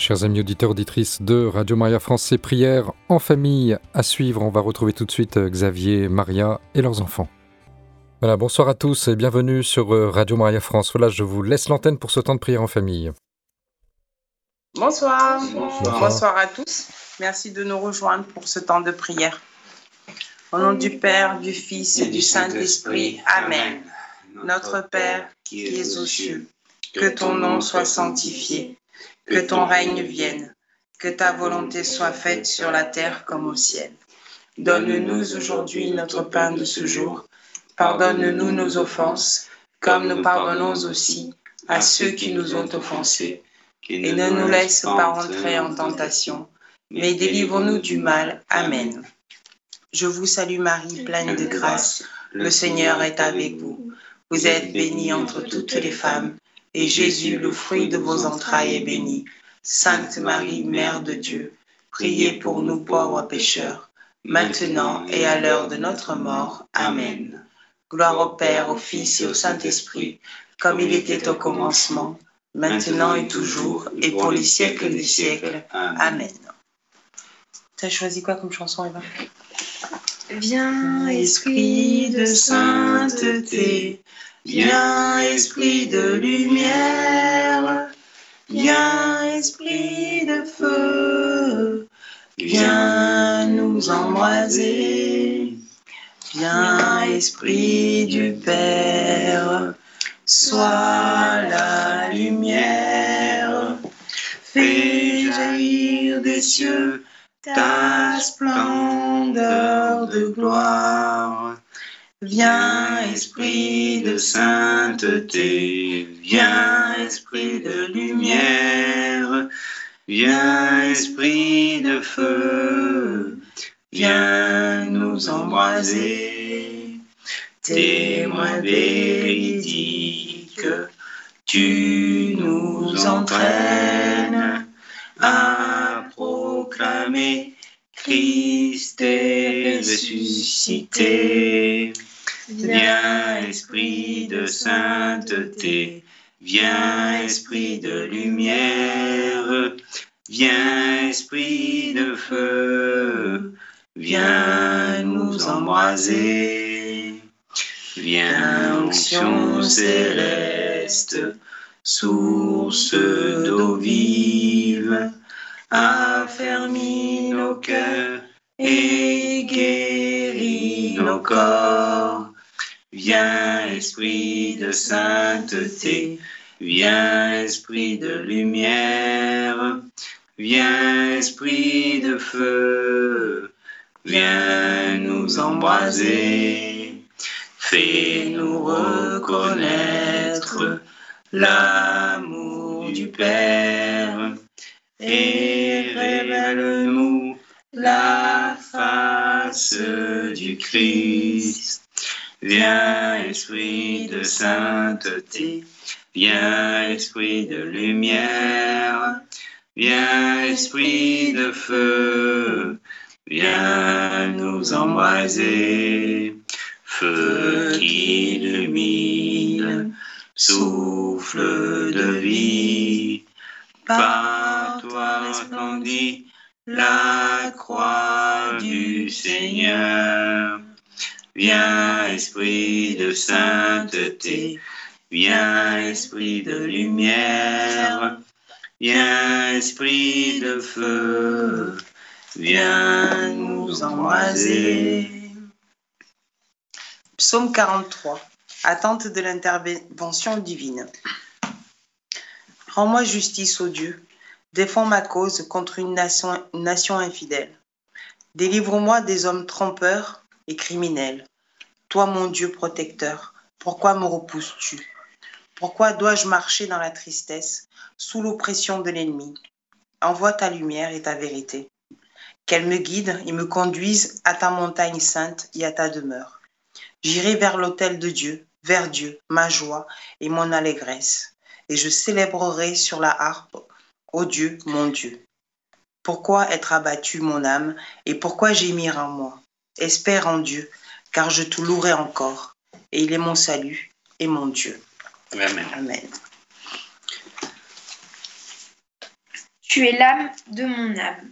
Chers amis auditeurs, auditrices de Radio Maria France, ces prières en famille à suivre. On va retrouver tout de suite Xavier, Maria et leurs enfants. Voilà, bonsoir à tous et bienvenue sur Radio Maria France. Voilà, je vous laisse l'antenne pour ce temps de prière en famille. Bonsoir. Bonsoir à tous. Merci de nous rejoindre pour ce temps de prière. Au nom du Père, du Fils et du Saint-Esprit. Amen. Notre Père qui es aux cieux, que ton nom soit sanctifié, que ton règne vienne, que ta volonté soit faite sur la terre comme au ciel. Donne-nous aujourd'hui notre pain de ce jour. Pardonne-nous nos offenses, comme nous pardonnons aussi à ceux qui nous ont offensés. Et ne nous laisse pas entrer en tentation, mais délivre-nous du mal. Amen. Je vous salue Marie, pleine de grâce. Le Seigneur est avec vous. Vous êtes bénie entre toutes les femmes, et Jésus, le fruit de vos entrailles, est béni. Sainte Marie, Mère de Dieu, priez pour nous pauvres pécheurs, maintenant et à l'heure de notre mort. Amen. Gloire au Père, au Fils et au Saint-Esprit, comme il était au commencement, maintenant et toujours, et pour les siècles des siècles. Amen. Tu as choisi quoi comme chanson, Eva ? Viens, esprit de sainteté, viens, esprit de lumière, viens, esprit de feu, viens nous embraser. Viens, esprit du Père, sois la lumière, fais jaillir des cieux ta splendeur de gloire. Viens, esprit de sainteté, viens, esprit de lumière, viens, esprit de feu, viens nous embraser. Témoin véridique, tu nous entraînes à proclamer Christ est ressuscité. Viens, esprit de sainteté, viens, esprit de lumière, viens, esprit de feu, viens nous embraser. Viens, onction céleste, source d'eau vive, affermis nos cœurs et guéris nos corps. Viens, esprit de sainteté, viens, esprit de lumière, viens, esprit de feu, viens nous embraser. Fais-nous reconnaître l'amour du Père et révèle-nous la face du Christ. Viens, esprit de sainteté, viens, esprit de lumière, viens, esprit de feu, viens nous embraser. Feu qui illumine, souffle de vie, par toi resplendit la croix du Seigneur. Viens, esprit de sainteté, viens, esprit de lumière, viens, esprit de feu, viens nous embraser. Psaume 43. Attente de l'intervention divine. Rends-moi justice, ô Dieu. Défends ma cause contre une nation infidèle. Délivre-moi des hommes trompeurs et criminels. Toi, mon Dieu protecteur, pourquoi me repousses-tu ? Pourquoi dois-je marcher dans la tristesse, sous l'oppression de l'ennemi ? Envoie ta lumière et ta vérité. Qu'elle me guide et me conduise à ta montagne sainte et à ta demeure. J'irai vers l'autel de Dieu, vers Dieu, ma joie et mon allégresse, et je célébrerai sur la harpe, ô Dieu, mon Dieu. Pourquoi être abattu, mon âme, et pourquoi gémir en moi ? Espère en Dieu, car je te louerai encore, et il est mon salut et mon Dieu. Amen. Amen. Tu es l'âme de mon âme.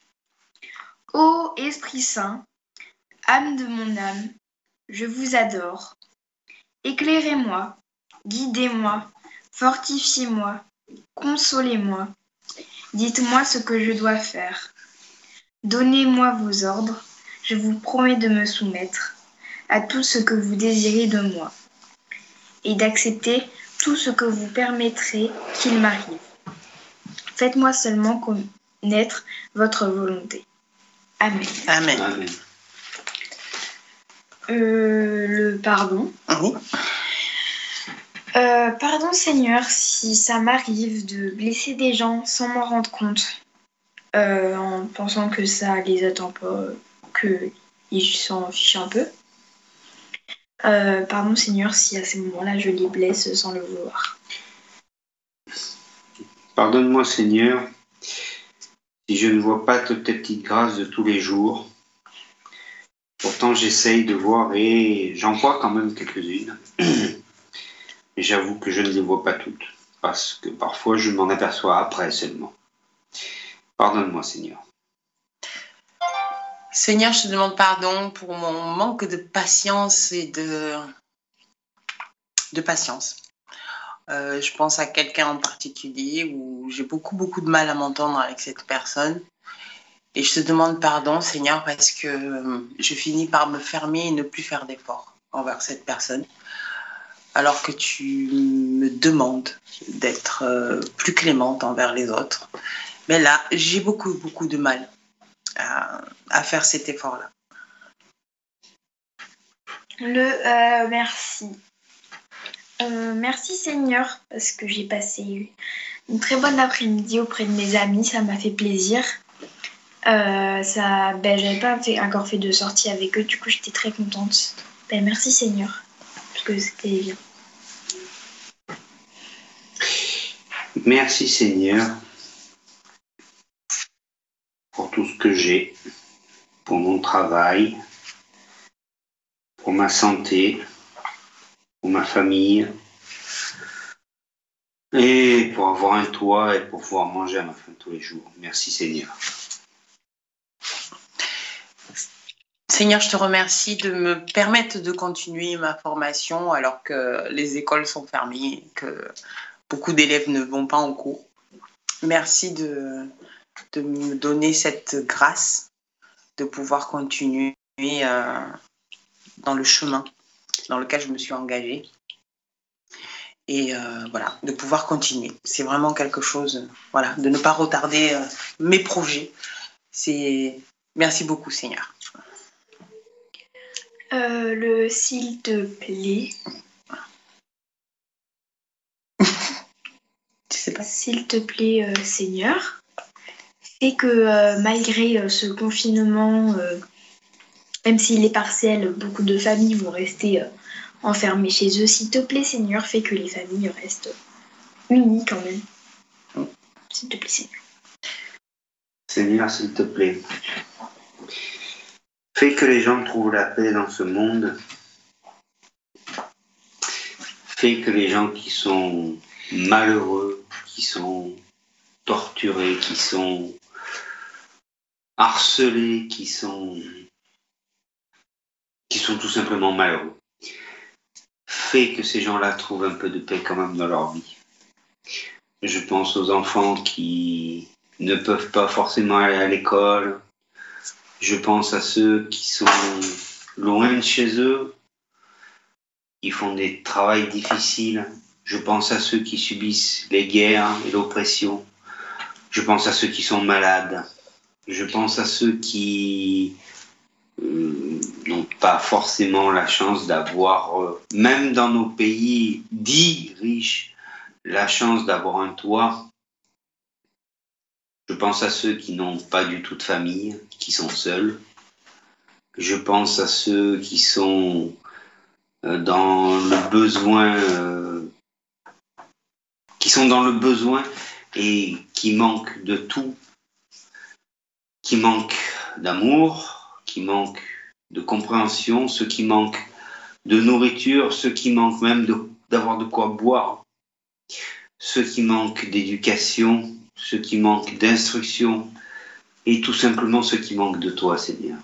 Ô Esprit Saint, âme de mon âme, je vous adore. Éclairez-moi, guidez-moi, fortifiez-moi, consolez-moi. Dites-moi ce que je dois faire. Donnez-moi vos ordres, je vous promets de me soumettre à tout ce que vous désirez de moi et d'accepter tout ce que vous permettrez qu'il m'arrive. Faites-moi seulement connaître votre volonté. Amen. Amen. Amen. Le pardon. Oui. Pardon Seigneur si ça m'arrive de blesser des gens sans m'en rendre compte, en pensant que ça les attend pas, qu'ils s'en fichent un peu. Pardon Seigneur si à ces moments-là je les blesse sans le vouloir. Pardonne-moi, Seigneur, si je ne vois pas toutes tes petites grâces de tous les jours. Pourtant, j'essaye de voir et j'en vois quand même quelques-unes. Mais j'avoue que je ne les vois pas toutes, parce que parfois je m'en aperçois après seulement. Pardonne-moi, Seigneur. Seigneur, je te demande pardon pour mon manque de patience et de patience. Je pense à quelqu'un en particulier où j'ai beaucoup de mal à m'entendre avec cette personne. Et je te demande pardon, Seigneur, parce que je finis par me fermer et ne plus faire d'efforts envers cette personne. Alors que tu me demandes d'être plus clémente envers les autres. Mais là, j'ai beaucoup de mal à faire cet effort-là. Merci. Merci Seigneur, parce que j'ai passé une très bonne après-midi auprès de mes amis, ça m'a fait plaisir. J'avais pas encore fait de sortie avec eux, du coup j'étais très contente. Merci Seigneur, parce que c'était bien. Merci, Seigneur, pour tout ce que j'ai, pour mon travail, pour ma santé, pour ma famille, et pour avoir un toit et pour pouvoir manger à ma faim tous les jours. Merci, Seigneur. Seigneur, je te remercie de me permettre de continuer ma formation alors que les écoles sont fermées et que beaucoup d'élèves ne vont pas en cours. Merci de me donner cette grâce de pouvoir continuer dans le chemin dans lequel je me suis engagée. Et voilà, de pouvoir continuer. C'est vraiment quelque chose, voilà, de ne pas retarder mes projets. Merci beaucoup, Seigneur. S'il te plaît. Tu sais pas. S'il te plaît, Seigneur, fais que malgré ce confinement, même s'il est partiel, beaucoup de familles vont rester enfermées chez eux. S'il te plaît, Seigneur, fais que les familles restent unies quand même. S'il te plaît, Seigneur. Seigneur, s'il te plaît, fais que les gens trouvent la paix dans ce monde. Fais que les gens qui sont malheureux, qui sont torturés, qui sont harcelés, qui sont tout simplement malheureux. Fais que ces gens-là trouvent un peu de paix quand même dans leur vie. Je pense aux enfants qui ne peuvent pas forcément aller à l'école. Je pense à ceux qui sont loin de chez eux, qui font des travails difficiles. Je pense à ceux qui subissent les guerres et l'oppression. Je pense à ceux qui sont malades. Je pense à ceux qui n'ont pas forcément la chance d'avoir, même dans nos pays dits riches, la chance d'avoir un toit. Je pense à ceux qui n'ont pas du tout de famille, qui sont seuls. Je pense à ceux qui sont dans le besoin, et qui manquent de tout, qui manquent d'amour, qui manquent de compréhension, ceux qui manquent de nourriture, ceux qui manquent même d'avoir de quoi boire, ceux qui manquent d'éducation, ceux qui manquent d'instruction et tout simplement ceux qui manquent de toi, Seigneur.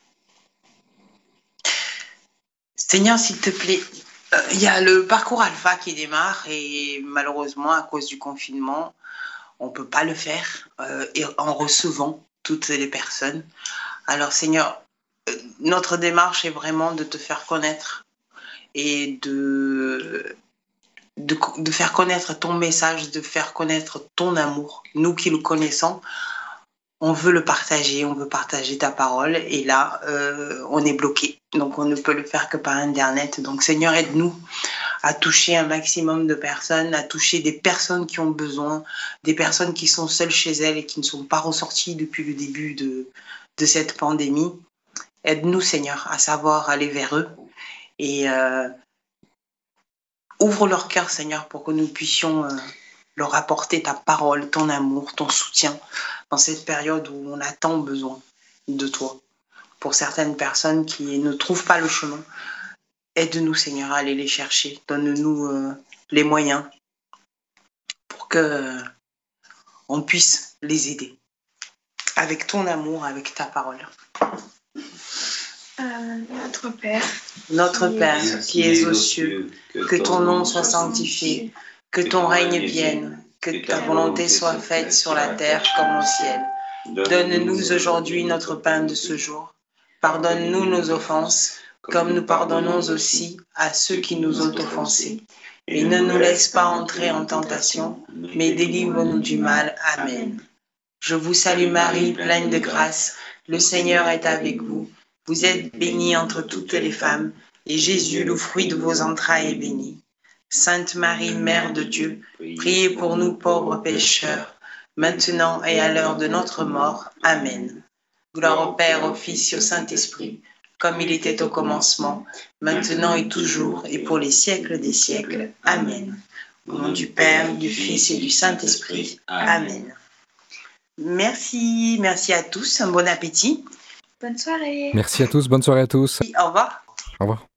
Seigneur, s'il te plaît, il y a le parcours alpha qui démarre et malheureusement, à cause du confinement, on ne peut pas le faire et en recevant toutes les personnes. Alors Seigneur, notre démarche est vraiment de te faire connaître et de faire connaître ton message, de faire connaître ton amour. Nous qui le connaissons, on veut le partager, on veut partager ta parole et là, on est bloqué. Donc, on ne peut le faire que par Internet. Donc, Seigneur, aide-nous à toucher un maximum de personnes, à toucher des personnes qui ont besoin, des personnes qui sont seules chez elles et qui ne sont pas ressorties depuis le début de cette pandémie. Aide-nous, Seigneur, à savoir aller vers eux et ouvre leur cœur, Seigneur, pour que nous puissions leur apporter ta parole, ton amour, ton soutien dans cette période où on a tant besoin de toi. Pour certaines personnes qui ne trouvent pas le chemin, aide-nous, Seigneur, à aller les chercher. Donne-nous les moyens pour que on puisse les aider avec ton amour, avec ta parole. Notre Père, qui es aux cieux, que ton nom soit sanctifié, que ton règne vienne, que ta volonté soit faite sur la terre comme au ciel. Donne-nous aujourd'hui notre pain de ce jour. Pardonne-nous nos offenses, comme nous pardonnons aussi à ceux qui nous ont offensés. Et ne nous laisse pas entrer en tentation, mais délivre-nous du mal. Amen. Je vous salue Marie, pleine de grâce. Le Seigneur est avec vous. Vous êtes bénie entre toutes les femmes, et Jésus, le fruit de vos entrailles, est béni. Sainte Marie, Mère de Dieu, priez pour nous pauvres pécheurs, maintenant et à l'heure de notre mort. Amen. Gloire au Père, au Fils et au Saint-Esprit, comme il était au commencement, maintenant et toujours, et pour les siècles des siècles. Amen. Au nom du Père, du Fils et du Saint-Esprit. Amen. Merci à tous, un bon appétit. Bonne soirée. Merci à tous, bonne soirée à tous. Au revoir. Au revoir.